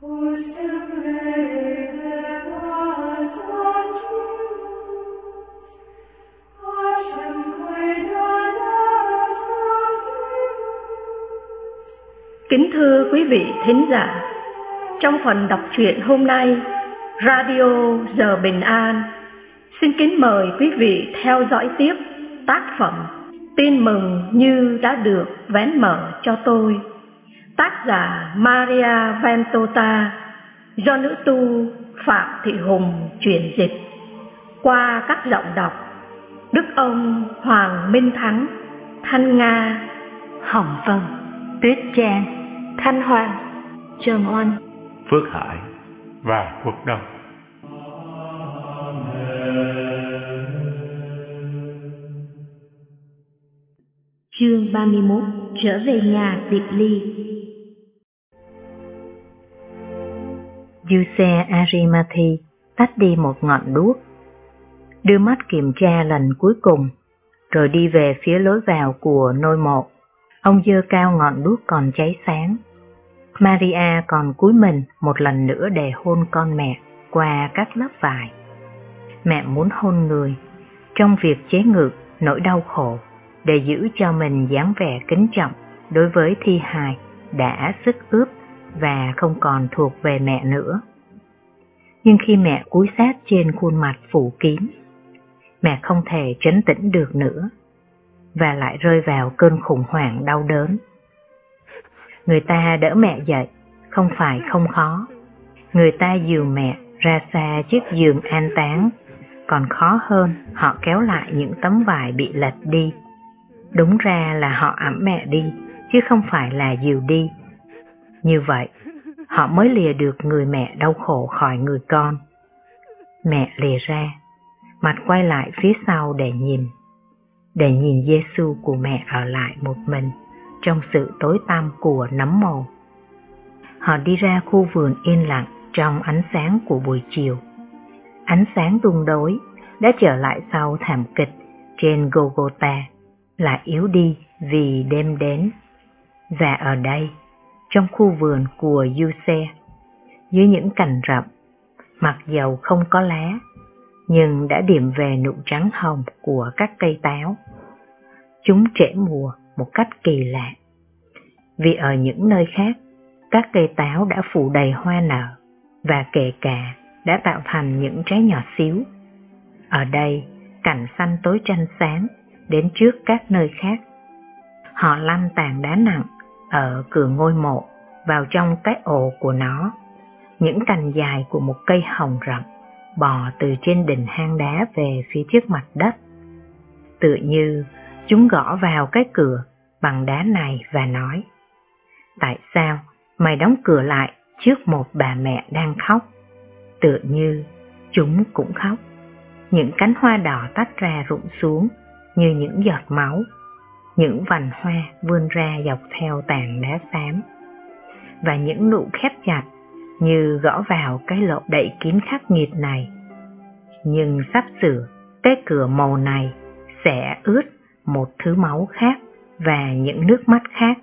Kính thưa quý vị thính giả, trong phần đọc truyện hôm nay, Radio Giờ Bình An xin kính mời quý vị theo dõi tiếp tác phẩm Tin mừng như đã được vén mở cho tôi, tác giả Maria Ventota, do nữ tu Phạm Thị Hùng chuyển dịch, qua các giọng đọc Đức Ông Hoàng Minh Thắng, Thanh Nga, Hồng Vân, Tuyết Trang, Thanh Hoàng, Trần Oanh, Phước Hải và Quốc Đông. Chương 31. Trở về nhà Diệp Ly. Giuse Arimathi tắt đi một ngọn đuốc, đưa mắt kiểm tra lần cuối cùng, rồi đi về phía lối vào của nôi mộ. Ông giơ cao ngọn đuốc còn cháy sáng. Maria còn cúi mình một lần nữa để hôn con mẹ qua các lớp vải. Mẹ muốn hôn người trong việc chế ngự nỗi đau khổ, để giữ cho mình dáng vẻ kính trọng đối với thi hài đã sức ướp và không còn thuộc về mẹ nữa. Nhưng khi mẹ cúi sát trên khuôn mặt phủ kín, mẹ không thể trấn tĩnh được nữa, và lại rơi vào cơn khủng hoảng đau đớn. Người ta đỡ mẹ dậy không phải không khó. Người ta dìu mẹ ra xa chiếc giường an táng, còn khó hơn họ kéo lại những tấm vải bị lệch đi. Đúng ra là họ ẵm mẹ đi, chứ không phải là dìu đi. Như vậy, họ mới lìa được người mẹ đau khổ khỏi người con. Mẹ lìa ra, mặt quay lại phía sau để nhìn Giêsu của mẹ ở lại một mình trong sự tối tăm của nấm mồ. Họ đi ra khu vườn yên lặng trong ánh sáng của buổi chiều. Ánh sáng tung đối đã trở lại sau thảm kịch trên Golgotha, lại yếu đi vì đêm đến. Và ở đây, trong khu vườn của Giuse, dưới những cành rậm, mặc dầu không có lá, nhưng đã điểm về nụ trắng hồng của các cây táo. Chúng trễ mùa một cách kỳ lạ, vì ở những nơi khác, các cây táo đã phủ đầy hoa nở, và kể cả đã tạo thành những trái nhỏ xíu. Ở đây, cảnh xanh tối tranh sáng đến trước các nơi khác. Họ lăn tảng đá nặng ở cửa ngôi mộ vào trong cái ổ của nó. Những cành dài của một cây hồng rậm bò từ trên đỉnh hang đá về phía trước mặt đất. Tựa như chúng gõ vào cái cửa bằng đá này và nói: tại sao mày đóng cửa lại trước một bà mẹ đang khóc? Tựa như chúng cũng khóc. Những cánh hoa đỏ tách ra rụng xuống như những giọt máu. Những vành hoa vươn ra dọc theo tảng đá xám, và những nụ khép chặt như gõ vào cái lỗ đậy kín khắc nghiệt này. Nhưng sắp sửa, cái cửa màu này sẽ ướt một thứ máu khác và những nước mắt khác.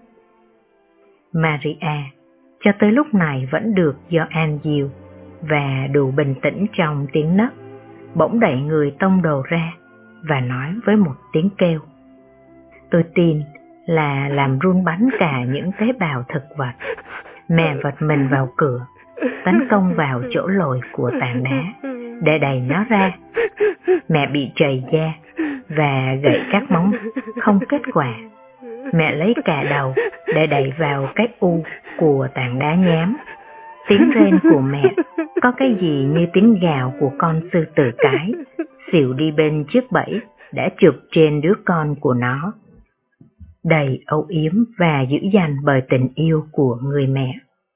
Maria cho tới lúc này vẫn được do an dìu và đủ bình tĩnh trong tiếng nấc, bỗng đẩy người tông đồ ra và nói với một tiếng kêu. Tôi tin là làm run bắn cả những tế bào thực vật. Mẹ vật mình vào cửa, tấn công vào chỗ lồi của tảng đá để đẩy nó ra. Mẹ bị trầy da và gãy các móng, không kết quả. Mẹ lấy cả đầu để đẩy vào cái u của tảng đá nhám. Tiếng rên của mẹ có cái gì như tiếng gào của con sư tử cái xỉu đi bên chiếc bẫy đã chụp trên đứa con của nó, đầy âu yếm và dữ dằn bởi tình yêu của người mẹ.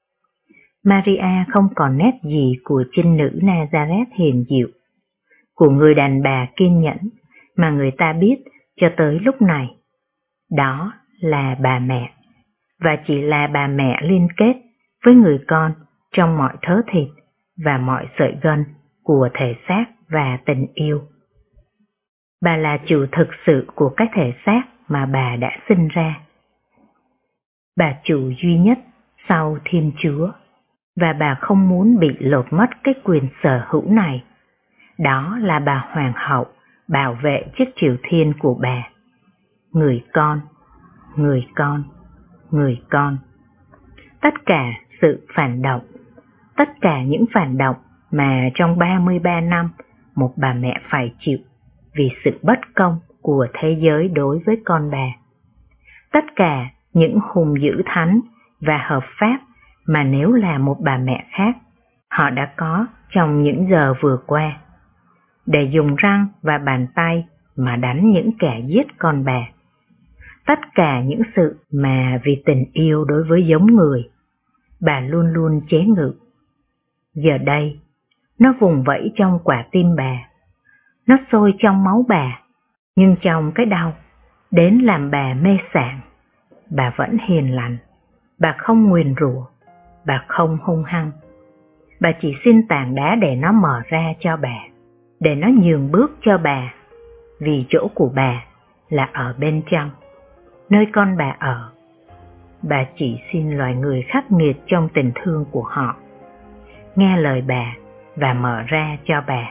Maria không còn nét gì của trinh nữ Nazareth hiền dịu, của người đàn bà kiên nhẫn mà người ta biết cho tới lúc này. Đó là bà mẹ, và chỉ là bà mẹ liên kết với người con trong mọi thớ thịt và mọi sợi gân của thể xác và tình yêu. Bà là chủ thực sự của cái thể xác mà bà đã sinh ra. Bà chủ duy nhất sau Thiên Chúa. và bà không muốn bị lột mất cái quyền sở hữu này. Đó là bà hoàng hậu bảo vệ chức triều thiên của bà. Người con, người con, người con. Tất cả sự phản động, tất cả những phản động mà trong 33 năm một bà mẹ phải chịu vì sự bất công của thế giới đối với con bà. Tất cả những hùng dữ thánh và hợp pháp mà nếu là một bà mẹ khác, họ đã có trong những giờ vừa qua, để dùng răng và bàn tay mà đánh những kẻ giết con bà. Tất cả những sự mà vì tình yêu đối với giống người, bà luôn luôn chế ngự. Giờ đây, nó vùng vẫy trong quả tim bà, nó sôi trong máu bà, nhưng trong cái đau, đến làm bà mê sảng. Bà vẫn hiền lành, bà không nguyền rủa, bà không hung hăng. Bà chỉ xin tảng đá để nó mở ra cho bà, để nó nhường bước cho bà, vì chỗ của bà là ở bên trong, nơi con bà ở. Bà chỉ xin loài người khắc nghiệt trong tình thương của họ nghe lời bà và mở ra cho bà.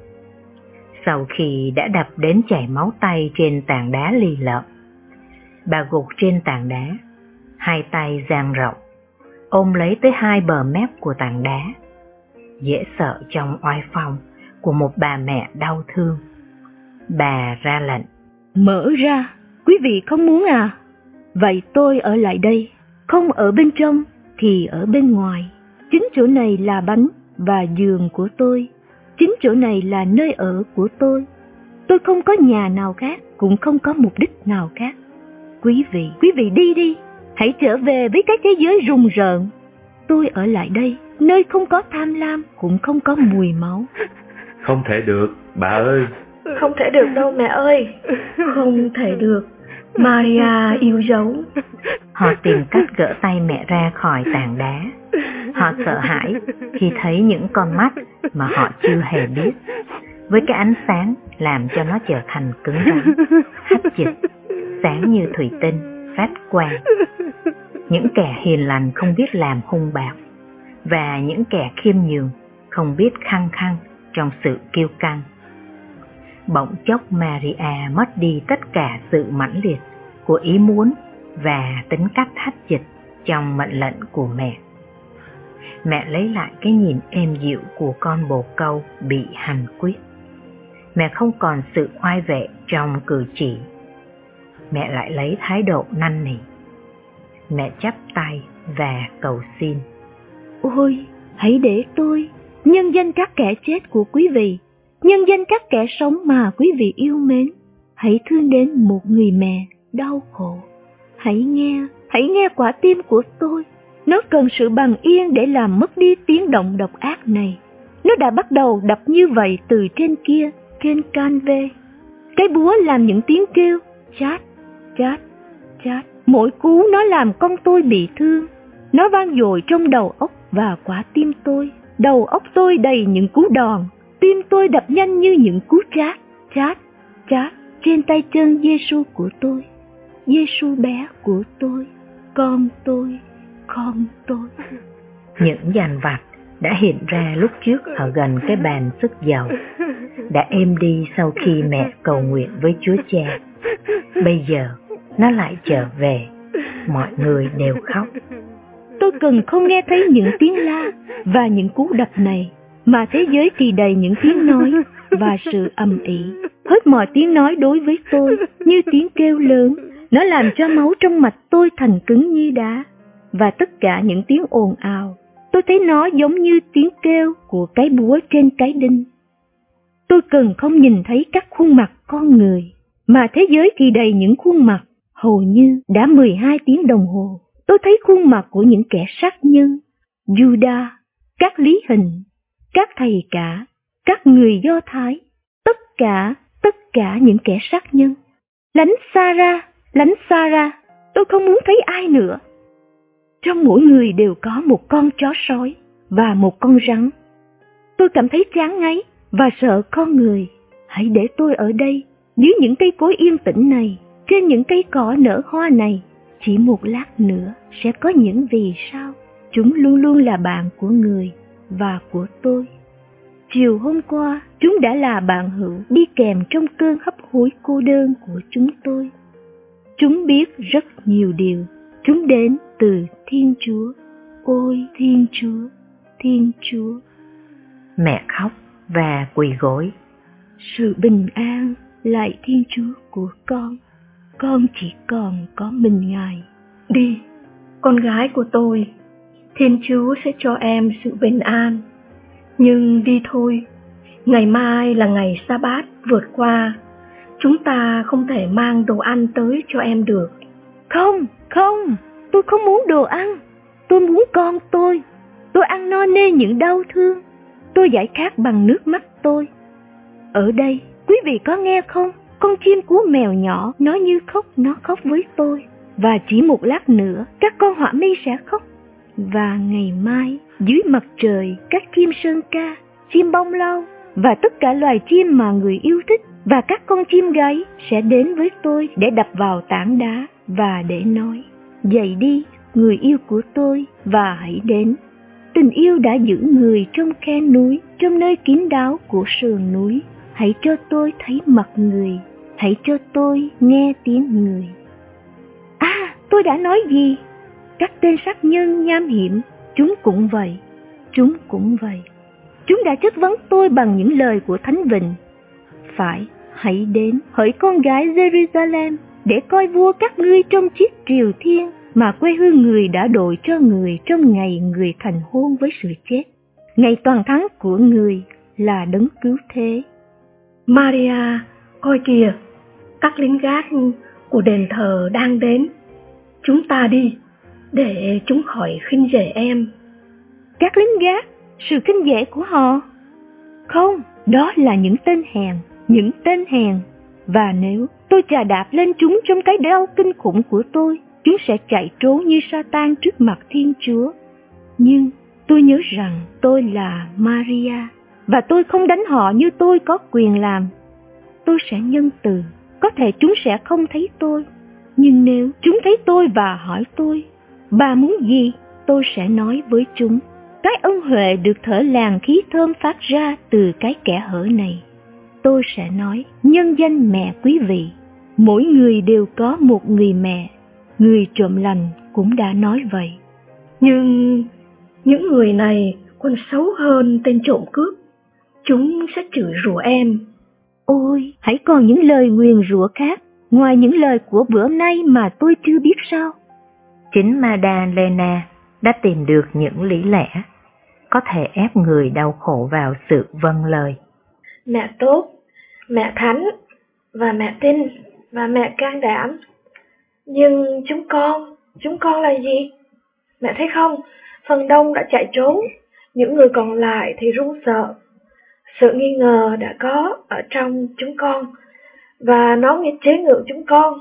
Sau khi đã đập đến chảy máu tay trên tảng đá lì lợm, bà gục trên tảng đá, hai tay dang rộng, ôm lấy tới hai bờ mép của tảng đá, dễ sợ trong oai phong của một bà mẹ đau thương. Bà ra lệnh: Mở ra, quý vị không muốn à? Vậy tôi ở lại đây, không ở bên trong thì ở bên ngoài. Chính chỗ này là bánh và giường của tôi, chính chỗ này là nơi ở của tôi. Tôi không có nhà nào khác, cũng không có mục đích nào khác. Quý vị đi đi, hãy trở về với cái thế giới rùng rợn. Tôi ở lại đây, nơi không có tham lam, cũng không có mùi máu. Không thể được, bà ơi. Không thể được đâu mẹ ơi. Không thể được, Maria yêu dấu. Họ tìm cách gỡ tay mẹ ra khỏi tảng đá. Họ sợ hãi khi thấy những con mắt mà họ chưa hề biết, với cái ánh sáng làm cho nó trở thành cứng rắn, hắt chịch, sáng như thủy tinh, phát quang. Những kẻ hiền lành không biết làm hung bạo, và những kẻ khiêm nhường không biết khăng khăng trong sự kiêu căng. Bỗng chốc Maria mất đi tất cả sự mãnh liệt của ý muốn và tính cách hắt dịch trong mệnh lệnh của mẹ. Mẹ lấy lại cái nhìn êm dịu của con bồ câu bị hành quyết. Mẹ không còn sự oai vệ trong cử chỉ. Mẹ lại lấy thái độ năn nỉ. Mẹ chắp tay và cầu xin: Ôi, hãy để tôi, nhân danh các kẻ chết của quý vị, nhân danh các kẻ sống mà quý vị yêu mến, hãy thương đến một người mẹ đau khổ. Hãy nghe quả tim của tôi. Nó cần sự bằng yên để làm mất đi tiếng động độc ác này. Nó đã bắt đầu đập như vậy từ trên kia, trên canve. Cái búa làm những tiếng kêu chát, chát, chát. Mỗi cú nó làm con tôi bị thương. Nó vang dội trong đầu óc và quả tim tôi. Đầu óc tôi đầy những cú đòn. Tim tôi đập nhanh như những cú chát, chát, chát trên tay chân Giêsu của tôi. Giêsu bé của tôi, con tôi, con tôi. Những dàn vặt đã hiện ra lúc trước ở gần cái bàn sức dầu đã êm đi sau khi mẹ cầu nguyện với Chúa Cha. Bây giờ nó lại trở về, mọi người đều khóc. Tôi cần không nghe thấy những tiếng la và những cú đập này, mà thế giới kỳ đầy những tiếng nói và sự ầm ĩ. Hết mọi tiếng nói đối với tôi như tiếng kêu lớn. Nó làm cho máu trong mạch tôi thành cứng như đá. Và tất cả những tiếng ồn ào, tôi thấy nó giống như tiếng kêu của cái búa trên cái đinh. Tôi cần không nhìn thấy các khuôn mặt con người, mà thế giới kỳ đầy những khuôn mặt. Hầu như đã 12 tiếng đồng hồ, tôi thấy khuôn mặt của những kẻ sát nhân, Juda, các lý hình, các thầy cả, các người Do Thái, tất cả những kẻ sát nhân. Lánh xa ra, tôi không muốn thấy ai nữa. Trong mỗi người đều có một con chó sói và một con rắn. Tôi cảm thấy chán ngấy và sợ con người. Hãy để tôi ở đây, dưới những cây cối yên tĩnh này, trên những cây cỏ nở hoa này. Chỉ một lát nữa sẽ có những vì sao chúng luôn luôn là bạn của người và của tôi. Chiều hôm qua, chúng đã là bạn hữu đi kèm trong cơn hấp hối cô đơn của chúng tôi. Chúng biết rất nhiều điều. Chúng đến từ Thiên Chúa. Ôi Thiên Chúa, Thiên Chúa. Mẹ khóc và quỳ gối. Sự bình an, lạy Thiên Chúa của con chỉ còn có mình Ngài. Đi, con gái của tôi, Thiên Chúa sẽ cho em sự bình an. Nhưng đi thôi, ngày mai là ngày Sa-bát vượt qua, chúng ta không thể mang đồ ăn tới cho em được. Không, tôi không muốn đồ ăn. Tôi muốn con tôi. Tôi ăn no nê những đau thương. Tôi giải khát bằng nước mắt tôi. Ở đây, quý vị có nghe không? Con chim cú mèo nhỏ, nó như khóc, nó khóc với tôi. Và chỉ một lát nữa, các con họa mi sẽ khóc. Và ngày mai, dưới mặt trời, các chim sơn ca, chim bông lau và tất cả loài chim mà người yêu thích và các con chim gáy sẽ đến với tôi để đập vào tảng đá và để nói: dậy đi, người yêu của tôi, và hãy đến. Tình yêu đã giữ người trong khe núi, trong nơi kín đáo của sườn núi. Hãy cho tôi thấy mặt người, hãy cho tôi nghe tiếng người. À, tôi đã nói gì? Các tên sát nhân nham hiểm, chúng cũng vậy. Chúng đã chất vấn tôi bằng những lời của Thánh Vịnh. Phải, hãy đến, hỡi con gái Jerusalem, để coi vua các ngươi trong chiếc triều thiên mà quê hương người đã đội cho người trong ngày người thành hôn với sự chết. Ngày toàn thắng của người là đấng cứu thế. Maria, coi kìa, các lính gác của đền thờ đang đến. Chúng ta đi, để chúng khỏi khinh rẻ em. Các lính gác, sự khinh rẻ của họ? Không, đó là những tên hèn. Và nếu tôi chà đạp lên chúng trong cái đau kinh khủng của tôi, chúng sẽ chạy trốn như Sa-tan trước mặt Thiên Chúa. Nhưng tôi nhớ rằng tôi là Maria, và tôi không đánh họ như tôi có quyền làm. Tôi sẽ nhân từ, có thể chúng sẽ không thấy tôi, nhưng nếu chúng thấy tôi và hỏi tôi: bà muốn gì? Tôi sẽ nói với chúng: cái ân huệ được thở làn khí thơm phát ra từ cái kẽ hở này. Tôi sẽ nói: nhân danh mẹ quý vị, mỗi người đều có một người mẹ. Người trộm lành cũng đã nói vậy. Nhưng những người này còn xấu hơn tên trộm cướp. Chúng sẽ chửi rủa em. Ôi, hãy còn những lời nguyền rủa khác ngoài những lời của bữa nay mà tôi chưa biết sao? Chính Madalena đã tìm được những lý lẽ có thể ép người đau khổ vào sự vâng lời. Mẹ tốt, mẹ thánh, và mẹ tin, và mẹ can đảm. Nhưng chúng con là gì? Mẹ thấy không, phần đông đã chạy trốn, những người còn lại thì run sợ. Sự nghi ngờ đã có ở trong chúng con, và nó chế ngự chúng con.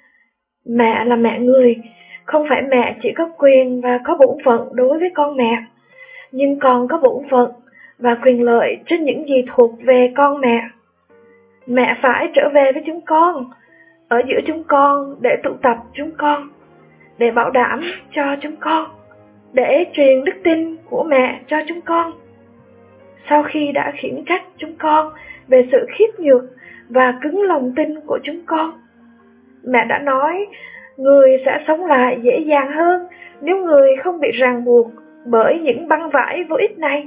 Mẹ là mẹ người, không phải mẹ chỉ có quyền và có bổn phận đối với con mẹ, nhưng còn có bổn phận và quyền lợi trên những gì thuộc về con mẹ. Mẹ phải trở về với chúng con, ở giữa chúng con để tụ tập chúng con, để bảo đảm cho chúng con, để truyền đức tin của mẹ cho chúng con. Sau khi đã khiển trách chúng con về sự khiếp nhược và cứng lòng tin của chúng con, mẹ đã nói người sẽ sống lại dễ dàng hơn nếu người không bị ràng buộc bởi những băng vải vô ích này.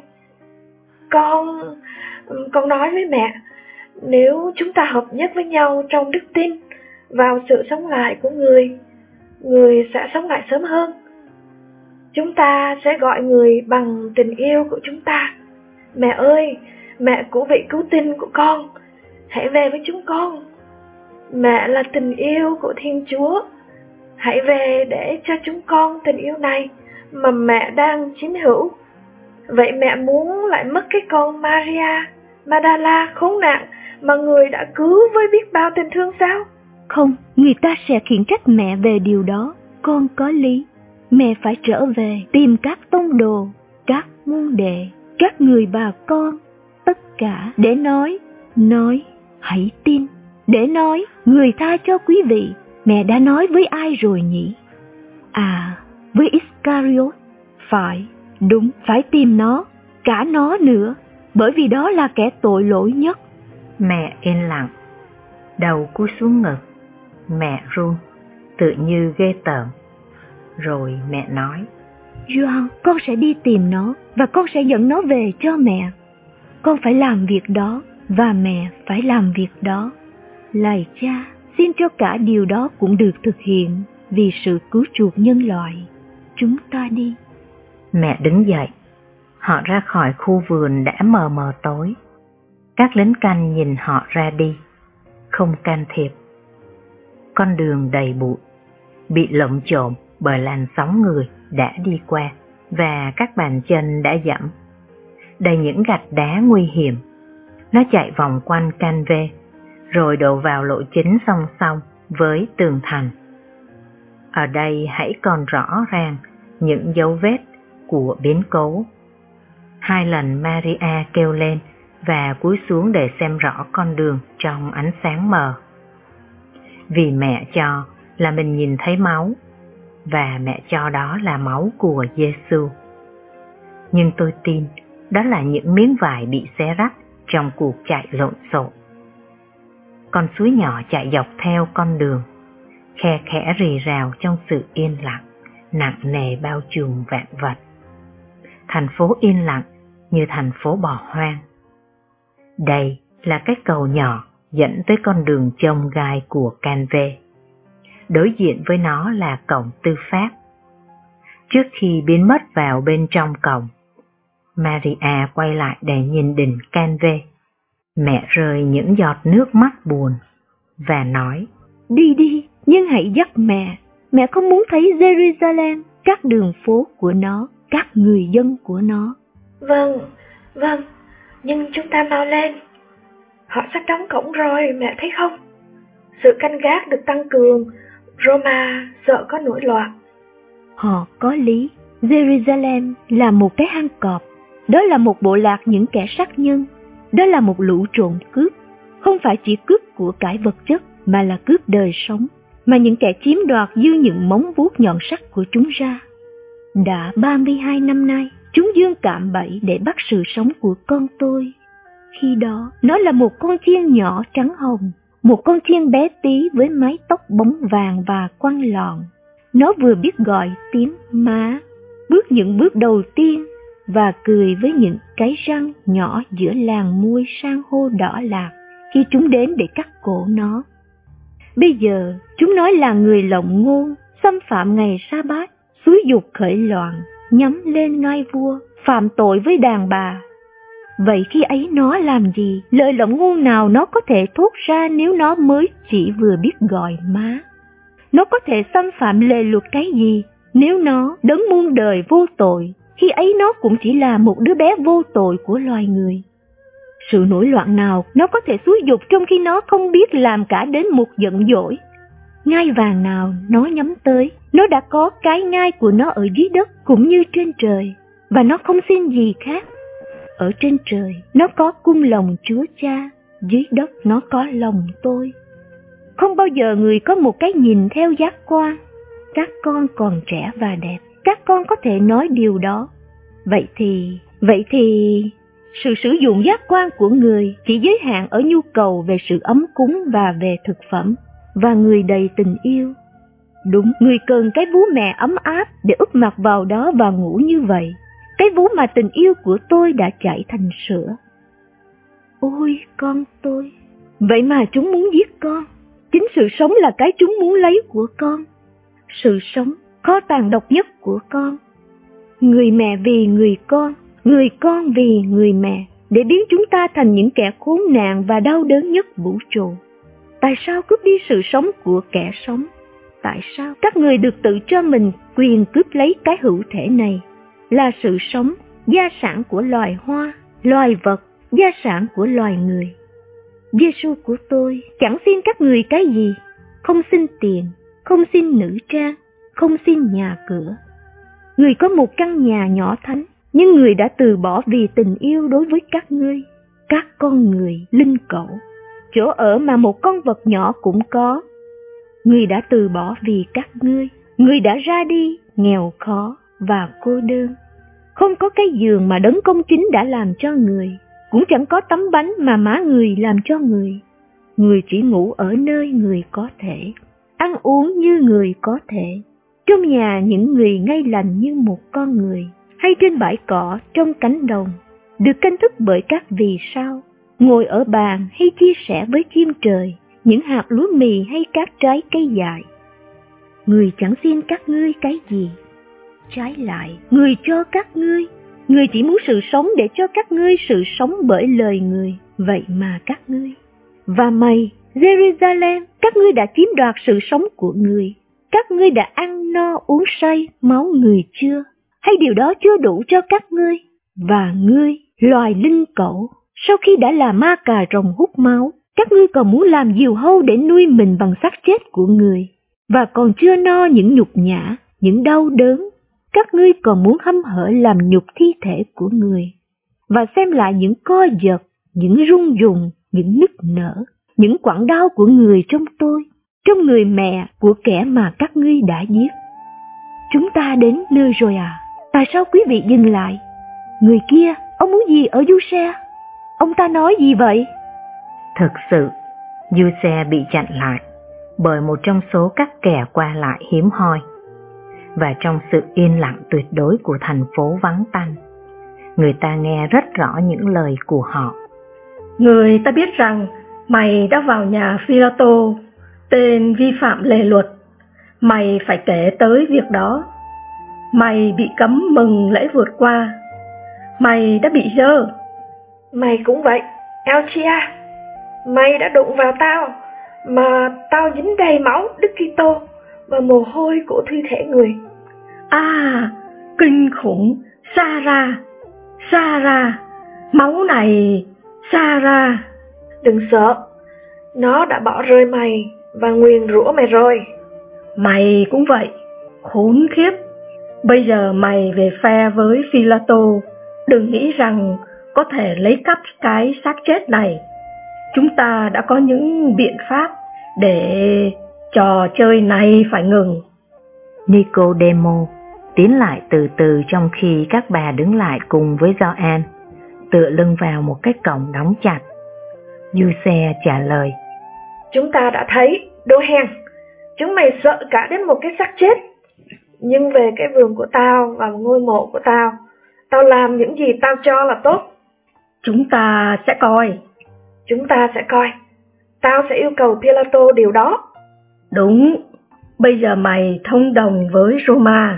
Con nói với mẹ, nếu chúng ta hợp nhất với nhau trong đức tin vào sự sống lại của người sẽ sống lại sớm hơn. Chúng ta sẽ gọi người bằng tình yêu của chúng ta. Mẹ ơi, mẹ của vị cứu tinh của con, hãy về với chúng con. Mẹ là tình yêu của Thiên Chúa, hãy về để cho chúng con tình yêu này mà mẹ đang chiếm hữu. Vậy mẹ muốn lại mất cái con Maria Magdala khốn nạn mà người đã cứu với biết bao tình thương sao? Không, người ta sẽ khiển trách mẹ về điều đó. Con có lý. Mẹ phải trở về tìm các tông đồ, các môn đệ, các người bà con, tất cả để nói, hãy tin, để nói, người tha cho quý vị. Mẹ đã nói với ai rồi nhỉ? À, với Iscariot. Phải, đúng, phải tìm nó, cả nó nữa, bởi vì đó là kẻ tội lỗi nhất. Mẹ yên lặng, đầu cúi xuống ngực, mẹ run, tự như ghê tởm. Rồi mẹ nói, Gioan, con sẽ đi tìm nó và con sẽ dẫn nó về cho mẹ. Con phải làm việc đó và mẹ phải làm việc đó. Lạy Cha, xin cho cả điều đó cũng được thực hiện vì sự cứu chuộc nhân loại. Chúng ta đi. Mẹ đứng dậy, họ ra khỏi khu vườn đã mờ mờ tối. Các lính canh nhìn họ ra đi, không can thiệp. Con đường đầy bụi, bị lộn trộn bởi làn sóng người đã đi qua và các bàn chân đã dẫm, đầy những gạch đá nguy hiểm. Nó chạy vòng quanh Canve, rồi đổ vào lộ chính song song với tường thành. Ở đây hãy còn rõ ràng những dấu vết của biến cố. 2 lần Maria kêu lên và cúi xuống để xem rõ con đường trong ánh sáng mờ. Vì mẹ cho là mình nhìn thấy máu, và mẹ cho đó là máu của Giêsu. Nhưng tôi tin đó là những miếng vải bị xé rách trong cuộc chạy lộn xộn. Con suối nhỏ chạy dọc theo con đường, khe khẽ rì rào trong sự yên lặng, nặng nề bao trùm vạn vật. Thành phố yên lặng như thành phố bỏ hoang. Đây là cái cầu nhỏ dẫn tới con đường chông gai của Canve. Đối diện với nó là cổng tư pháp. Trước khi biến mất vào bên trong cổng, Maria quay lại để nhìn đỉnh Canve. Mẹ rơi những giọt nước mắt buồn và nói, Đi đi, nhưng hãy dắt mẹ. Mẹ không muốn thấy Jerusalem, các đường phố của nó, các người dân của nó. Vâng, nhưng chúng ta mau lên. Họ sắp đóng cổng rồi, mẹ thấy không? Sự canh gác được tăng cường, Roma sợ có nổi loạn. Họ có lý, Jerusalem là một cái hang cọp. Đó là một bộ lạc những kẻ sát nhân. Đó là một lũ trộm cướp. Không phải chỉ cướp của cải vật chất, mà là cướp đời sống, mà những kẻ chiếm đoạt dư những móng vuốt nhọn sắc của chúng ra. Đã 32 năm nay, chúng dương cạm bẫy để bắt sự sống của con tôi. Khi đó, nó là một con chiên nhỏ trắng hồng, một con chiên bé tí với mái tóc bóng vàng và quăn lọn. Nó vừa biết gọi tiếng má, bước những bước đầu tiên và cười với những cái răng nhỏ giữa làn muôi san hô đỏ lạc khi chúng đến để cắt cổ nó. Bây giờ, chúng nói là người lộng ngôn, xâm phạm ngày sa-bát, xúi giục khởi loạn, nhắm lên ngai vua, phạm tội với đàn bà. Vậy khi ấy nó làm gì? Lời lộng ngôn nào nó có thể thốt ra nếu nó mới chỉ vừa biết gọi má? Nó có thể xâm phạm lề luật cái gì nếu nó đấng muôn đời vô tội? Khi ấy nó cũng chỉ là một đứa bé vô tội của loài người. Sự nổi loạn nào nó có thể xúi giục trong khi nó không biết làm cả đến một giận dỗi? Ngai vàng nào nó nhắm tới, nó đã có cái ngai của nó ở dưới đất cũng như trên trời, và nó không xin gì khác. Ở trên trời, nó có cung lòng Chúa Cha, dưới đất nó có lòng tôi. Không bao giờ người có một cái nhìn theo giác quan. Các con còn trẻ và đẹp, các con có thể nói điều đó. Vậy thì, sự sử dụng giác quan của người chỉ giới hạn ở nhu cầu về sự ấm cúng và về thực phẩm, và người đầy tình yêu. Đúng, người cần cái vú mẹ ấm áp để úp mặt vào đó và ngủ như vậy. Cái vú mà tình yêu của tôi đã chảy thành sữa. Ôi con tôi, vậy mà chúng muốn giết con. Chính sự sống là cái chúng muốn lấy của con. Sự sống, kho tàng độc nhất của con. Người mẹ vì người con vì người mẹ, để biến chúng ta thành những kẻ khốn nạn và đau đớn nhất vũ trụ. Tại sao cướp đi sự sống của kẻ sống? Tại sao các người được tự cho mình quyền cướp lấy cái hữu thể này, là sự sống, gia sản của loài hoa, loài vật, gia sản của loài người? Giêsu của tôi chẳng xin các người cái gì, không xin tiền, không xin nữ trang, không xin nhà cửa. Người có một căn nhà nhỏ thánh, nhưng người đã từ bỏ vì tình yêu đối với các ngươi, các con người linh cẩu. Chỗ ở mà một con vật nhỏ cũng có, người đã từ bỏ vì các ngươi. Người đã ra đi nghèo khó và cô đơn. Không có cái giường mà Đấng công chính đã làm cho người, cũng chẳng có tấm bánh mà má người làm cho người. Người chỉ ngủ ở nơi người có thể, ăn uống như người có thể, trong nhà những người ngay lành như một con người, hay trên bãi cỏ trong cánh đồng, được canh thức bởi các vì sao, ngồi ở bàn hay chia sẻ với chim trời những hạt lúa mì hay các trái cây dại. Người chẳng xin các ngươi cái gì, trái lại người cho các ngươi. Người chỉ muốn sự sống để cho các ngươi sự sống bởi lời người, vậy mà các ngươi. Và mày, Jerusalem, các ngươi đã chiếm đoạt sự sống của người. Các ngươi đã ăn no uống say máu người chưa? Hay điều đó chưa đủ cho các ngươi? Và ngươi, loài linh cẩu, sau khi đã là ma cà rồng hút máu, các ngươi còn muốn làm diều hâu để nuôi mình bằng xác chết của người, và còn chưa no những nhục nhã, những đau đớn. Các ngươi còn muốn hăm hở làm nhục thi thể của người, và xem lại những co giật, những rung rùng, những nức nở, những quặn đau của người trong tôi, trong người mẹ của kẻ mà các ngươi đã giết. Chúng ta đến nơi rồi à? Tại sao quý vị dừng lại? Người kia, ông muốn gì ở Du-xe? Ông ta nói gì vậy? Thực sự, Du-xe bị chặn lại bởi một trong số các kẻ qua lại hiếm hoi. Và trong sự yên lặng tuyệt đối của thành phố vắng tanh, người ta nghe rất rõ những lời của họ. Người ta biết rằng mày đã vào nhà Phi-la-tô, tên vi phạm lề luật. Mày phải kể tới việc đó. Mày bị cấm mừng lễ vượt qua. Mày đã bị dơ. Mày cũng vậy, Elchia. Mày đã đụng vào tao, mà tao dính đầy máu Đức Kitô và mồ hôi của thi thể người. À, kinh khủng. Sarah, máu này, Sarah. Đừng sợ, nó đã bỏ rơi mày và nguyền rủa mày rồi. Mày cũng vậy, khốn khiếp. Bây giờ mày về phe với Phi-la-tô, đừng nghĩ rằng có thể lấy cắp cái xác chết này. Chúng ta đã có những biện pháp để trò chơi này phải ngừng. Nicodemo tiến lại từ từ trong khi các bà đứng lại cùng với Gioan, tựa lưng vào một cái cổng đóng chặt. Du-xe trả lời: Chúng ta đã thấy, đồ hèn, chúng mày sợ cả đến một cái xác chết. Nhưng về cái vườn của tao và ngôi mộ của tao, tao làm những gì tao cho là tốt. Chúng ta sẽ coi. Tao sẽ yêu cầu Phi-la-tô điều đó. Đúng, bây giờ mày thông đồng với Roma.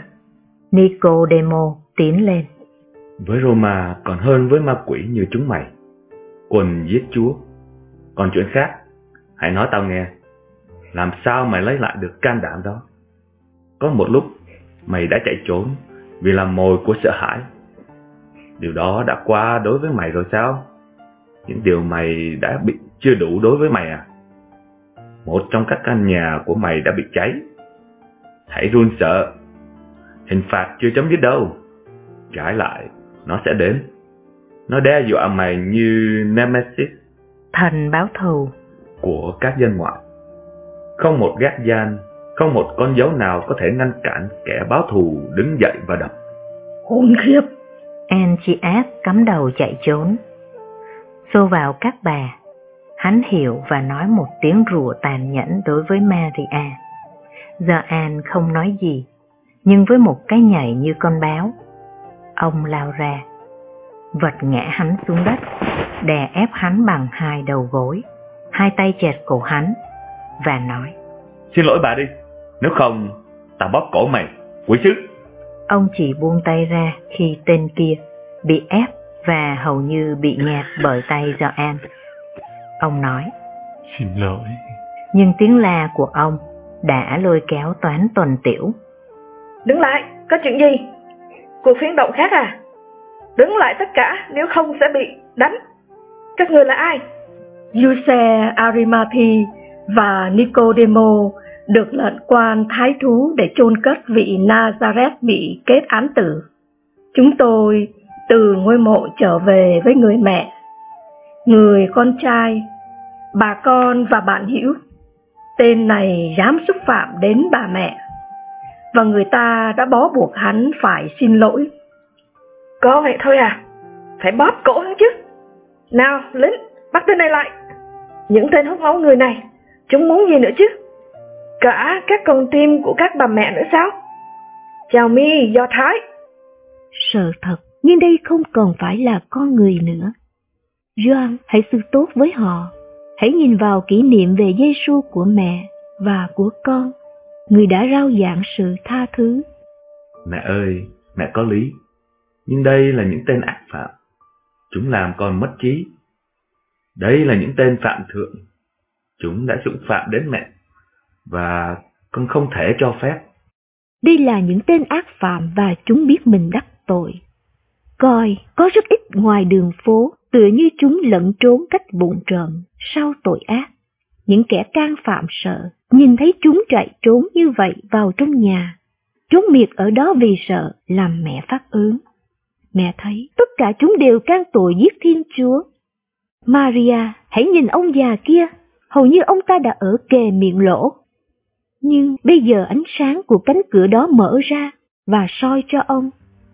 Nicodemo tiến lên. Với Roma còn hơn với ma quỷ như chúng mày. Quần giết Chúa. Còn chuyện khác, hãy nói tao nghe. Làm sao mày lấy lại được can đảm đó? Có một lúc mày đã chạy trốn vì làm mồi của sợ hãi. Điều đó đã qua đối với mày rồi sao? Những điều mày đã bị chưa đủ đối với mày à? Một trong các căn nhà của mày đã bị cháy. Hãy run sợ. Hình phạt chưa chấm dứt đâu. Trái lại, nó sẽ đến. Nó đe dọa mày như Nemesis, thần báo thù của các dân ngoại. Không một gác gian, không một con dấu nào có thể ngăn cản kẻ báo thù đứng dậy và đập. Khốn khiếp. Anchias cắm đầu chạy trốn. Xô vào các bà, hắn hiểu và nói một tiếng rủa tàn nhẫn đối với Maria. Gioan không nói gì, nhưng với một cái nhảy như con báo, ông lao ra, vật ngã hắn xuống đất, đè ép hắn bằng hai đầu gối, hai tay chẹt cổ hắn và nói: Xin lỗi bà đi, nếu không ta bóp cổ mày, quỷ sứ. Ông chỉ buông tay ra khi tên kia bị ép và hầu như bị nhạt bởi tay Gioan. Ông nói: Xin lỗi. Nhưng tiếng la của ông đã lôi kéo toán tuần tiểu. Đứng lại, có chuyện gì? Cuộc phiến động khác à? Đứng lại tất cả, nếu không sẽ bị đánh. Các người là ai? Giuse Arimathi và Nicodemo được lệnh quan thái thú để chôn cất vị Nazareth bị kết án tử. Chúng tôi từ ngôi mộ trở về với người mẹ, người con trai, bà con và bạn hữu. Tên này dám xúc phạm đến bà mẹ, và người ta đã bó buộc hắn phải xin lỗi. Có vậy thôi à? Phải bóp cổ hắn chứ. Nào, lính, bắt tên này lại. Những tên hút máu người này, chúng muốn gì nữa chứ? Cả các con tim của các bà mẹ nữa sao? Chào mi, Do Thái. Sợ thật, nhưng đây không còn phải là con người nữa. Gioan, hãy xử tốt với họ. Hãy nhìn vào kỷ niệm về Giêsu của mẹ và của con, người đã rao giảng sự tha thứ. Mẹ ơi, mẹ có lý. Nhưng đây là những tên ác phạm. Chúng làm con mất trí. Đây là những tên phạm thượng. Chúng đã xúc phạm đến mẹ. Và con không thể cho phép. Đây là những tên ác phạm và chúng biết mình đắc tội. Coi, có rất ít ngoài đường phố, tựa như chúng lẫn trốn cách vụng trộm sau tội ác. Những kẻ can phạm sợ, nhìn thấy chúng chạy trốn như vậy vào trong nhà, trốn miệt ở đó vì sợ, làm mẹ phát ớn. Mẹ thấy tất cả chúng đều can tội giết Thiên Chúa. Maria, hãy nhìn ông già kia, hầu như ông ta đã ở kề miệng lỗ. Nhưng bây giờ ánh sáng của cánh cửa đó mở ra và soi cho ông.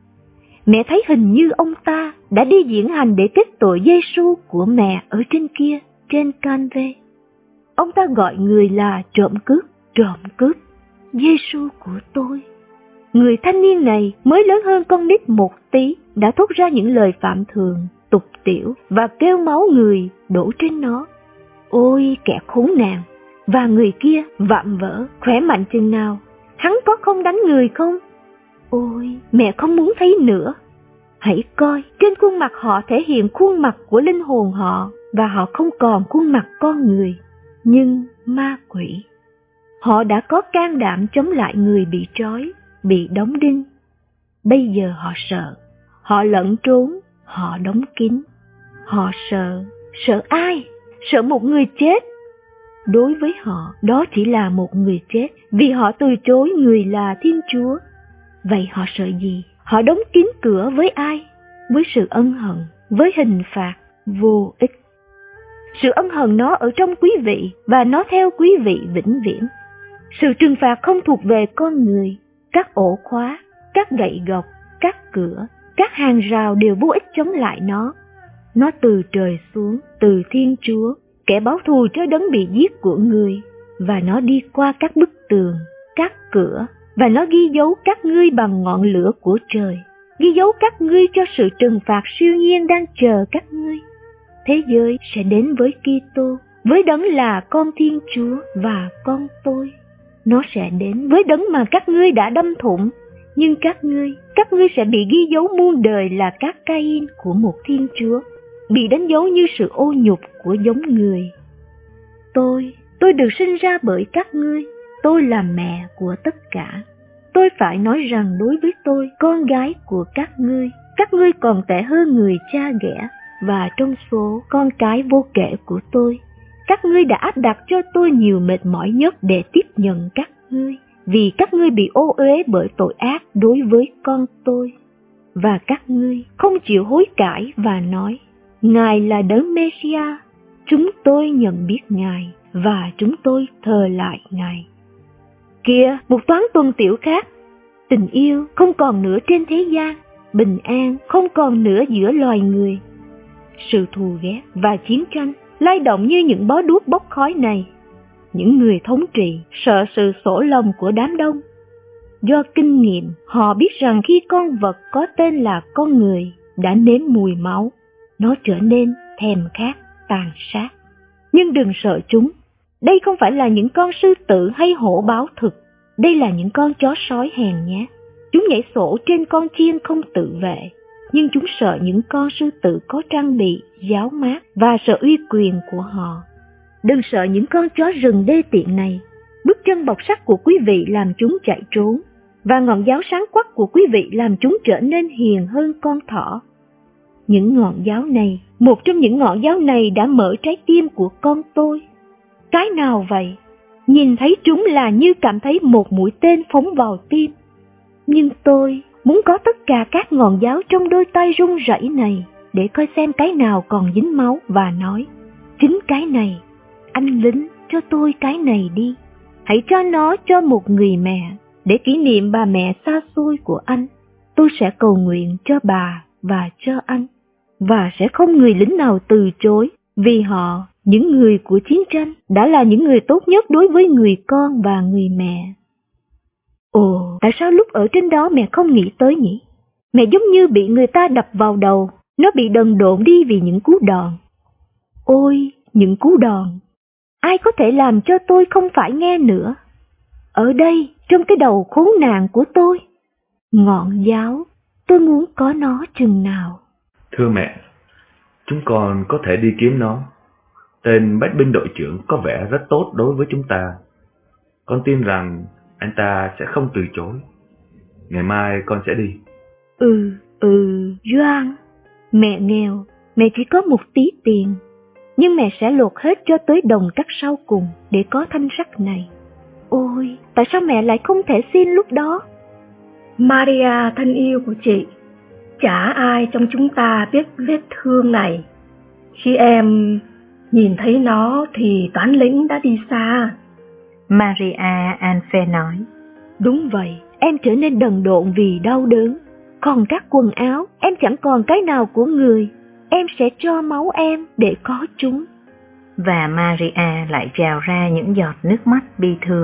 Mẹ thấy hình như ông ta đã đi diễn hành để kết tội Giêsu của mẹ ở trên kia, trên Can-vê. Ông ta gọi người là trộm cướp. Giêsu của tôi. Người thanh niên này mới lớn hơn con nít một tí đã thốt ra những lời phạm thường, tục tiểu và kêu máu người đổ trên nó. Ôi kẻ khốn nạn! Và người kia vạm vỡ, khỏe mạnh chừng nào, hắn có không đánh người không? Ôi, mẹ không muốn thấy nữa. Hãy coi, trên khuôn mặt họ thể hiện khuôn mặt của linh hồn họ, và họ không còn khuôn mặt con người, nhưng ma quỷ. Họ đã có can đảm chống lại người bị trói, bị đóng đinh. Bây giờ họ sợ, họ lẫn trốn, họ đóng kín. Họ sợ ai? Sợ một người chết. Đối với họ, đó chỉ là một người chết, vì họ từ chối người là Thiên Chúa. Vậy họ sợ gì? Họ đóng kín cửa với ai? Với sự ân hận, với hình phạt vô ích. Sự ân hận nó ở trong quý vị, và nó theo quý vị vĩnh viễn. Sự trừng phạt không thuộc về con người. Các ổ khóa, các gậy gộc, các cửa, các hàng rào đều vô ích chống lại nó. Nó từ trời xuống, từ Thiên Chúa, kẻ báo thù cho đấng bị giết của người, và nó đi qua các bức tường, các cửa, và nó ghi dấu các ngươi bằng ngọn lửa của trời, ghi dấu các ngươi cho sự trừng phạt siêu nhiên đang chờ các ngươi. Thế giới sẽ đến với Kitô, với đấng là con Thiên Chúa và con tôi. Nó sẽ đến với đấng mà các ngươi đã đâm thủng, nhưng các ngươi sẽ bị ghi dấu muôn đời là các Cain của một Thiên Chúa, bị đánh dấu như sự ô nhục của giống người. Tôi được sinh ra bởi các ngươi, tôi là mẹ của tất cả. Tôi phải nói rằng đối với tôi, con gái của các ngươi còn tệ hơn người cha ghẻ, và trong số con cái vô kể của tôi, các ngươi đã áp đặt cho tôi nhiều mệt mỏi nhất để tiếp nhận các ngươi, vì các ngươi bị ô uế bởi tội ác đối với con tôi. Và các ngươi không chịu hối cải và nói, Ngài là đấng Mêsia, chúng tôi nhận biết Ngài và chúng tôi thờ lại Ngài. Kìa, một toán tuần tiểu khác, tình yêu không còn nữa trên thế gian, bình an không còn nữa giữa loài người. Sự thù ghét và chiến tranh lay động như những bó đuốc bốc khói này. Những người thống trị sợ sự sổ lồng của đám đông. Do kinh nghiệm, họ biết rằng khi con vật có tên là con người đã nếm mùi máu, nó trở nên thèm khát, tàn sát. Nhưng đừng sợ chúng. Đây không phải là những con sư tử hay hổ báo thực. Đây là những con chó sói hèn nhát. Chúng nhảy sổ trên con chiên không tự vệ. Nhưng chúng sợ những con sư tử có trang bị, giáo mát và sợ uy quyền của họ. Đừng sợ những con chó rừng đê tiện này. Bước chân bọc sắt của quý vị làm chúng chạy trốn, và ngọn giáo sáng quắc của quý vị làm chúng trở nên hiền hơn con thỏ. Những ngọn giáo này, một trong những ngọn giáo này đã mở trái tim của con tôi. Cái nào vậy? Nhìn thấy chúng là như cảm thấy một mũi tên phóng vào tim. Nhưng tôi muốn có tất cả các ngọn giáo trong đôi tay run rẩy này, để coi xem cái nào còn dính máu và nói, chính cái này, anh lính cho tôi cái này đi. Hãy cho nó cho một người mẹ, để kỷ niệm bà mẹ xa xôi của anh. Tôi sẽ cầu nguyện cho bà và cho ăn, và sẽ không người lính nào từ chối, vì họ, những người của chiến tranh, đã là những người tốt nhất đối với người con và người mẹ. Ồ, tại sao lúc ở trên đó mẹ không nghĩ tới nhỉ? Mẹ giống như bị người ta đập vào đầu, nó bị đần độn đi vì những cú đòn. Ôi, những cú đòn! Ai có thể làm cho tôi không phải nghe nữa? Ở đây, trong cái đầu khốn nạn của tôi, ngọn giáo, tôi muốn có nó chừng nào. Thưa mẹ, chúng con có thể đi kiếm nó. Tên bách binh đội trưởng có vẻ rất tốt đối với chúng ta. Con tin rằng anh ta sẽ không từ chối. Ngày mai con sẽ đi. Doan, mẹ nghèo, mẹ chỉ có một tí tiền, nhưng mẹ sẽ lột hết cho tới đồng cắt sau cùng để có thanh sắt này. Ôi, tại sao mẹ lại không thể xin lúc đó? Maria thân yêu của chị, chả ai trong chúng ta biết vết thương này. Khi em nhìn thấy nó thì toán lính đã đi xa. Maria Anfe nói. Đúng vậy, em trở nên đần độn vì đau đớn. Còn các quần áo, em chẳng còn cái nào của người. Em sẽ cho máu em để có chúng. Và Maria lại trào ra những giọt nước mắt bi thương.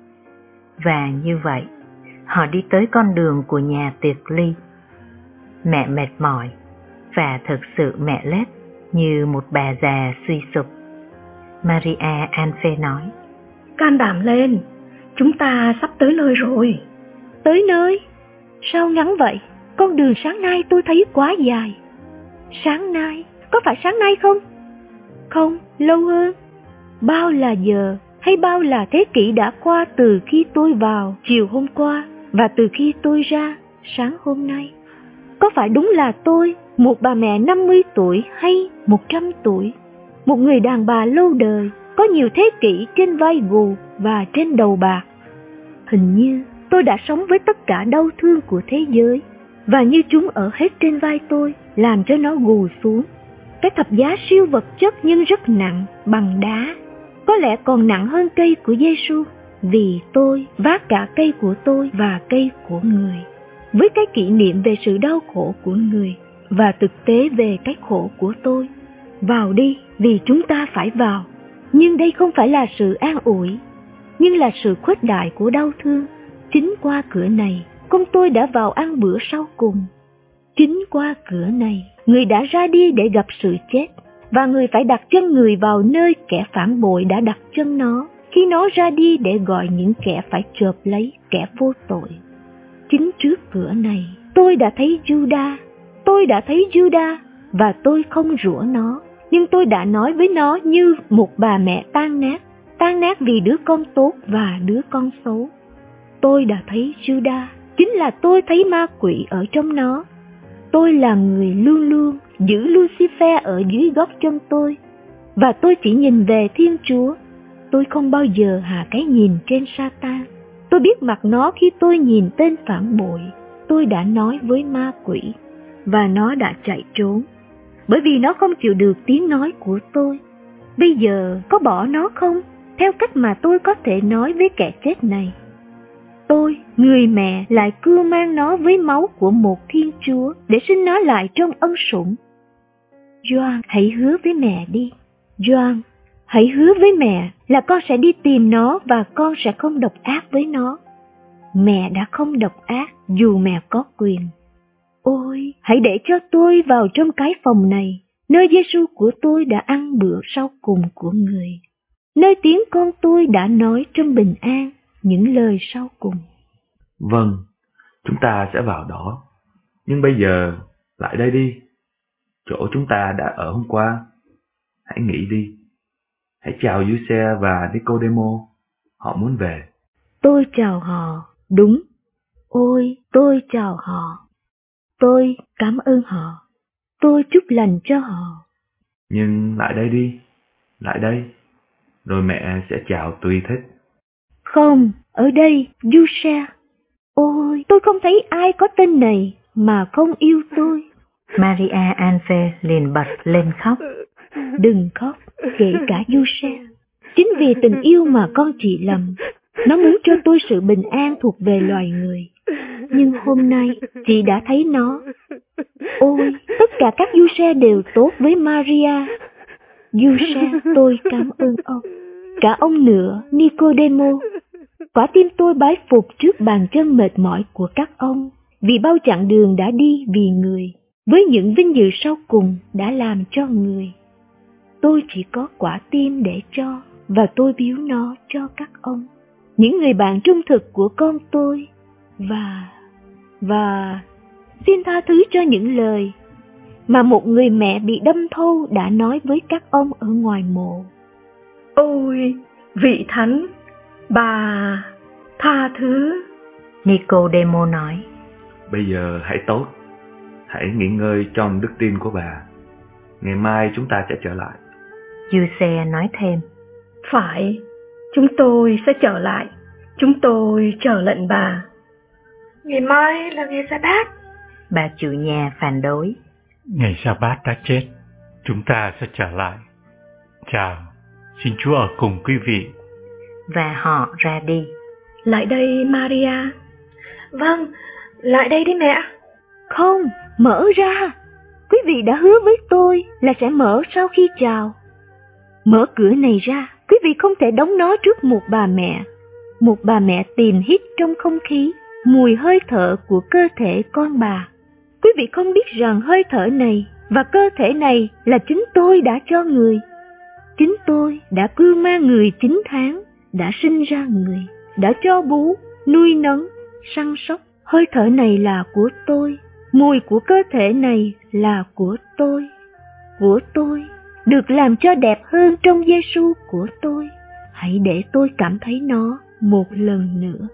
Và như vậy, họ đi tới con đường của nhà tiệc ly. Mẹ mệt mỏi, và thực sự mẹ lết như một bà già suy sụp. Maria Anfe nói. Can đảm lên, chúng ta sắp tới nơi rồi. Tới nơi? Sao ngắn vậy? Con đường sáng nay tôi thấy quá dài. Sáng nay? Có phải sáng nay không? Không, lâu hơn. Bao là giờ hay bao là thế kỷ đã qua từ khi tôi vào chiều hôm qua và từ khi tôi ra sáng hôm nay? Có phải đúng là tôi, một bà mẹ 50 tuổi hay 100 tuổi, một người đàn bà lâu đời, có nhiều thế kỷ trên vai gù và trên đầu bạc? Hình như tôi đã sống với tất cả đau thương của thế giới, và như chúng ở hết trên vai tôi, làm cho nó gù xuống. Cái thập giá siêu vật chất nhưng rất nặng, bằng đá, có lẽ còn nặng hơn cây của Giêsu, vì tôi vác cả cây của tôi và cây của người, với cái kỷ niệm về sự đau khổ của người và thực tế về cái khổ của tôi. Vào đi, vì chúng ta phải vào. Nhưng đây không phải là sự an ủi, nhưng là sự khuếch đại của đau thương. Chính qua cửa này, con tôi đã vào ăn bữa sau cùng. Chính qua cửa này, người đã ra đi để gặp sự chết, và người phải đặt chân người vào nơi kẻ phản bội đã đặt chân nó, khi nó ra đi để gọi những kẻ phải chộp lấy kẻ vô tội. Chính trước cửa này, tôi đã thấy Judas, và tôi không rủa nó, nhưng tôi đã nói với nó như một bà mẹ tan nát vì đứa con tốt và đứa con xấu. Tôi đã thấy Judas, chính là tôi thấy ma quỷ ở trong nó. Tôi là người luôn luôn giữ Lucifer ở dưới gót chân tôi, và tôi chỉ nhìn về Thiên Chúa. Tôi không bao giờ hạ cái nhìn trên Satan. Tôi biết mặt nó khi tôi nhìn tên phản bội. Tôi đã nói với ma quỷ, và nó đã chạy trốn, bởi vì nó không chịu được tiếng nói của tôi. Bây giờ có bỏ nó không, theo cách mà tôi có thể nói với kẻ chết này? Tôi, người mẹ, lại cưu mang nó với máu của một Thiên Chúa để sinh nó lại trong ân sủng. Doan, hãy hứa với mẹ đi. Doan, hãy hứa với mẹ là con sẽ đi tìm nó và con sẽ không độc ác với nó. Mẹ đã không độc ác dù mẹ có quyền. Ôi, hãy để cho tôi vào trong cái phòng này, nơi Giêsu của tôi đã ăn bữa sau cùng của người, nơi tiếng con tôi đã nói trong bình an những lời sau cùng. Vâng, chúng ta sẽ vào đó. Nhưng bây giờ, lại đây đi. Chỗ chúng ta đã ở hôm qua. Hãy nghỉ đi. Hãy chào Giuse và Nicodemo. Họ muốn về. Tôi chào họ, đúng. Ôi, tôi chào họ. Tôi cảm ơn họ. Tôi chúc lành cho họ. Nhưng lại đây đi. Lại đây. Rồi mẹ sẽ chào tùy thích. Không, ở đây, Giuse. Ôi, tôi không thấy ai có tên này mà không yêu tôi. Maria Anfe liền bật lên khóc. Đừng khóc, kể cả Giuse. Chính vì tình yêu mà con chị lầm. Nó muốn cho tôi sự bình an thuộc về loài người. Nhưng hôm nay, chị đã thấy nó. Ôi, tất cả các du-xe đều tốt với Maria. Du-xe, tôi cảm ơn ông. Cả ông nữa, Nicodemo. Quả tim tôi bái phục trước bàn chân mệt mỏi của các ông, vì bao chặng đường đã đi vì người, với những vinh dự sau cùng đã làm cho người. Tôi chỉ có quả tim để cho, và tôi biếu nó cho các ông, những người bạn trung thực của con tôi, và xin tha thứ cho những lời mà một người mẹ bị đâm thâu đã nói với các ông ở ngoài mộ. Ôi, vị thánh, bà tha thứ. Nicodemo nói. Bây giờ hãy tốt, hãy nghỉ ngơi trong đức tin của bà. Ngày mai chúng ta sẽ trở lại. Giuse nói thêm. Phải, chúng tôi sẽ trở lại. Chúng tôi chờ lệnh bà. Ngày mai là ngày Sa-bát. Bà chủ nhà phản đối. Ngày Sa-bát đã chết, chúng ta sẽ trở lại. Chào, xin Chúa ở cùng quý vị. Và họ ra đi. Lại đây, Maria. Vâng, lại đây đi mẹ. Không, mở ra. Quý vị đã hứa với tôi là sẽ mở sau khi chào. Mở cửa này ra, quý vị không thể đóng nó trước một bà mẹ. Một bà mẹ tìm hít trong không khí mùi hơi thở của cơ thể con bà. Quý vị không biết rằng hơi thở này và cơ thể này là chính tôi đã cho người. Chính tôi đã cưu mang người 9 tháng, đã sinh ra người, đã cho bú, nuôi nấng, săn sóc. Hơi thở này là của tôi, mùi của cơ thể này là của tôi, được làm cho đẹp hơn trong Giêsu của tôi. Hãy để tôi cảm thấy nó một lần nữa.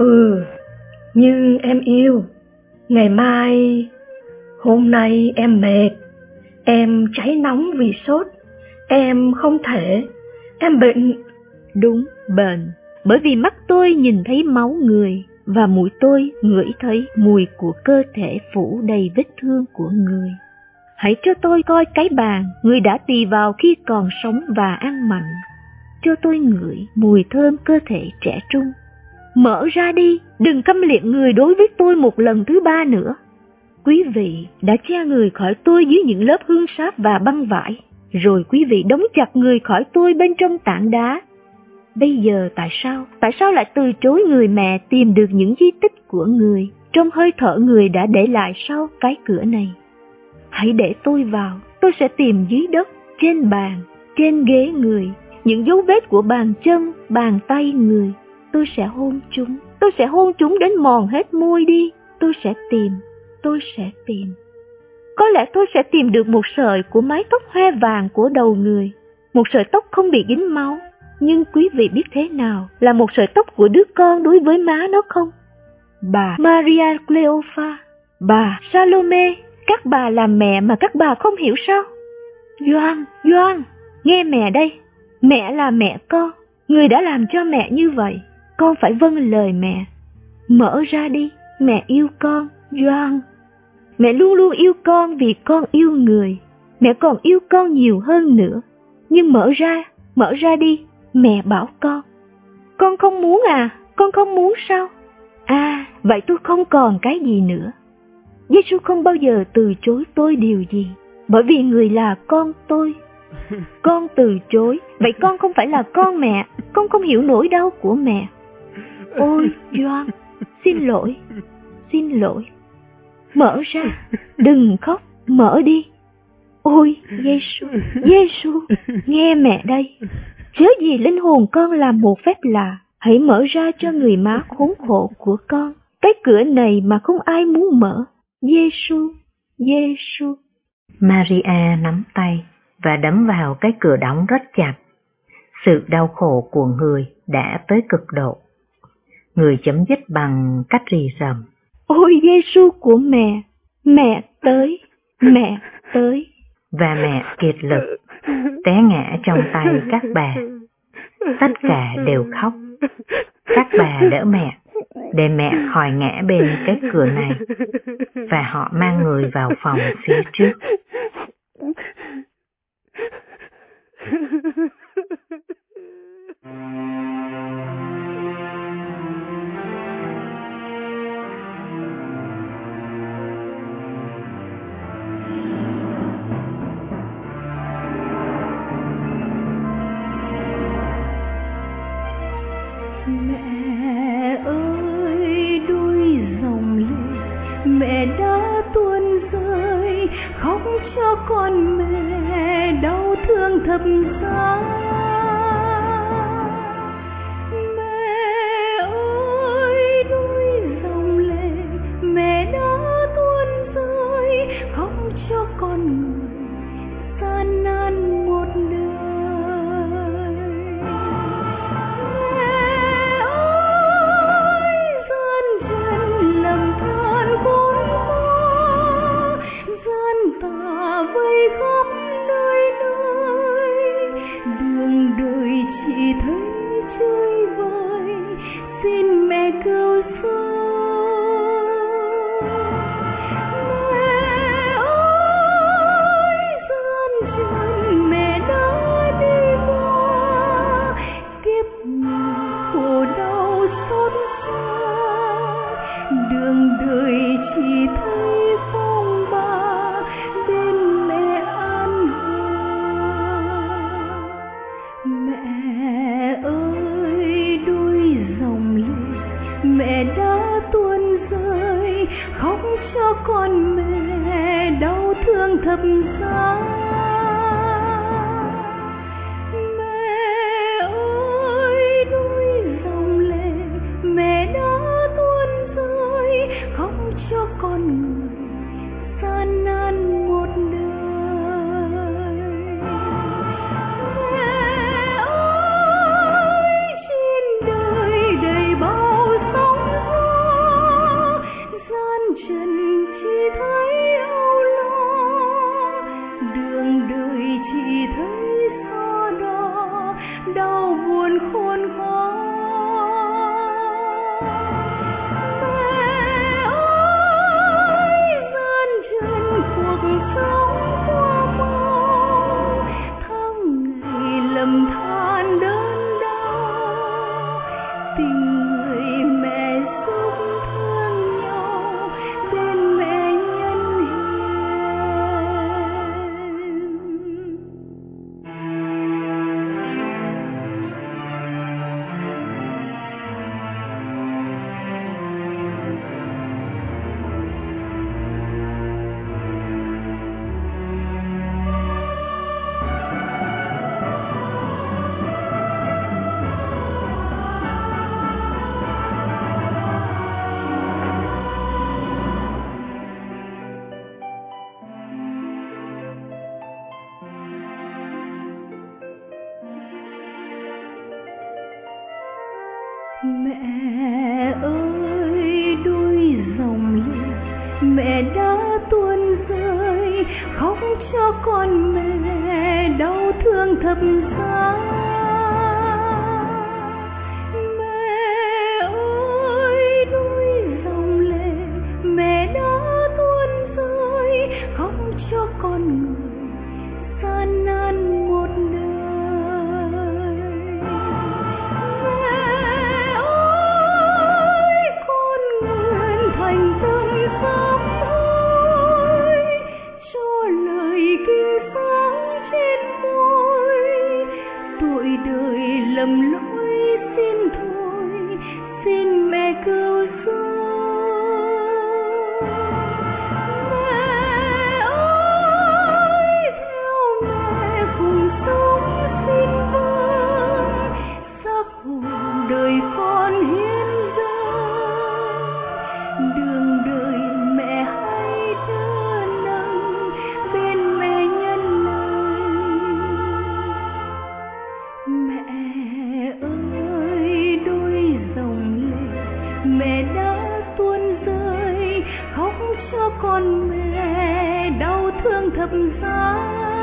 Nhưng em yêu, ngày mai, hôm nay em mệt, em cháy nóng vì sốt, em không thể, em bệnh. Đúng, bệnh, bởi vì mắt tôi nhìn thấy máu người và mũi tôi ngửi thấy mùi của cơ thể phủ đầy vết thương của người. Hãy cho tôi coi cái bàn người đã tì vào khi còn sống và ăn mặn. Cho tôi ngửi mùi thơm cơ thể trẻ trung. Mở ra đi, đừng câm liệm người đối với tôi một lần thứ ba nữa. Quý vị đã che người khỏi tôi dưới những lớp hương sáp và băng vải, rồi quý vị đóng chặt người khỏi tôi bên trong tảng đá. Bây giờ tại sao lại từ chối người mẹ tìm được những di tích của người trong hơi thở người đã để lại sau cái cửa này? Hãy để tôi vào, tôi sẽ tìm dưới đất, trên bàn, trên ghế người, những dấu vết của bàn chân, bàn tay người. Tôi sẽ hôn chúng đến mòn hết môi đi. Tôi sẽ tìm. Có lẽ tôi sẽ tìm được một sợi của mái tóc hoe vàng của đầu người, một sợi tóc không bị dính máu. Nhưng quý vị biết thế nào là một sợi tóc của đứa con đối với má nó không? Bà Maria Cleopha, bà Salome, các bà làm mẹ mà các bà không hiểu sao? Gioan, nghe mẹ đây. Mẹ là mẹ con, người đã làm cho mẹ như vậy. Con phải vâng lời mẹ. Mở ra đi, mẹ yêu con, Gioan. Mẹ luôn luôn yêu con vì con yêu người. Mẹ còn yêu con nhiều hơn nữa. Nhưng mở ra đi, mẹ bảo con. Con không muốn à? Con không muốn sao? À, vậy tôi không còn cái gì nữa. Giêsu không bao giờ từ chối tôi điều gì, bởi vì người là con tôi. Con từ chối, vậy con không phải là con mẹ, con không hiểu nỗi đau của mẹ. Ôi, Gioan, xin lỗi. Mở ra, đừng khóc, mở đi. Ôi, Giêsu, nghe mẹ đây. Chớ gì linh hồn con làm một phép lạ, hãy mở ra cho người má khốn khổ của con, cái cửa này mà không ai muốn mở. Giêsu. Maria nắm tay và đấm vào cái cửa đóng rất chặt. Sự đau khổ của người đã tới cực độ. Người chấm dứt bằng cách rì rầm. Ôi Giêsu của mẹ tới. Và mẹ kiệt lực, té ngã trong tay các bà. Tất cả đều khóc. Các bà đỡ mẹ, để mẹ khỏi ngã bên cái cửa này, và họ mang người vào phòng phía trước. cho con mẹ đau thương thập giá. Mẹ ơi đuôi dòng lệ mẹ đã tuôn rơi, khóc cho con người gian nan một đời. Vây khắp nơi nơi, đường đời chỉ thấy chơi vơi, xin mẹ cứu giúp. Mẹ ơi gian trần mẹ đã đi qua, kiếp người khổ đau xót xa, đường đời chỉ thấy phong ba. Mẹ đã tuôn rơi, khóc cho con mẹ đau thương thập giá. Mẹ ơi đuôi dòng lệ mẹ đã tuôn rơi, khóc cho con người gian nan một đời. Đau buồn khôn khó. Mẹ ơi gian trần cuộc sống qua mau, tháng ngày lầm than đớn đau, tình người mẹ giúp thương nhau bên mẹ nhân hiền. Mẹ ơi đuôi dòng lệ mẹ đã tuôn rơi, khóc cho con mẹ đau thương thập giá. Mẹ ơi đuôi dòng lệ mẹ đã tuôn rơi, khóc cho con người gian nan một đời. Lầm lỗi xin thôi, xin mẹ cứu giúp. Mẹ ơi theo mẹ cùng sống xin vâng, sắc hồn đời con hiến dâng, đường đời mẹ hãy đỡ nâng bên mẹ nhân lời. Mẹ ơi đuôi dòng lệ mẹ đã tuôn rơi, khóc cho con mẹ đau thương thập giá.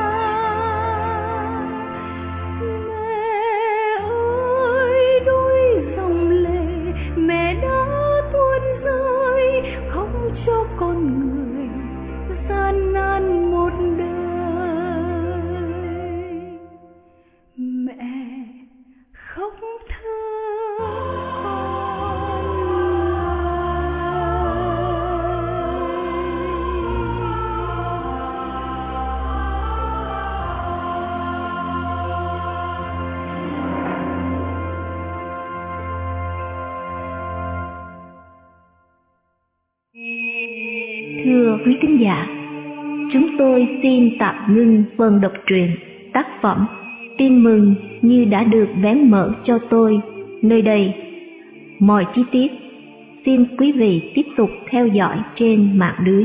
Mẹ ơi đuôi dòng lệ mẹ đã tuôn rơi, khóc cho con người gian nan một đời. Mẹ khóc thương con Thưa quý thính giả, chúng tôi xin tạm ngưng phần đọc truyện tác phẩm Tin mừng như đã được vén mở cho tôi nơi đây. Mọi chi tiết xin quý vị tiếp tục theo dõi trên mạng lưới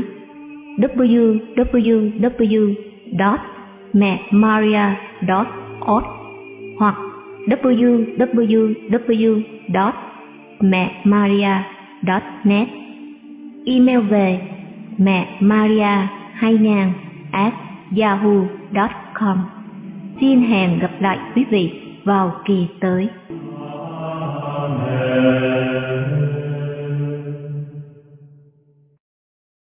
www.memaria.org hoặc www.memaria.net. Email về memaria2000@yahoo.com. Xin hẹn gặp lại quý vị vào kỳ tới. Amen.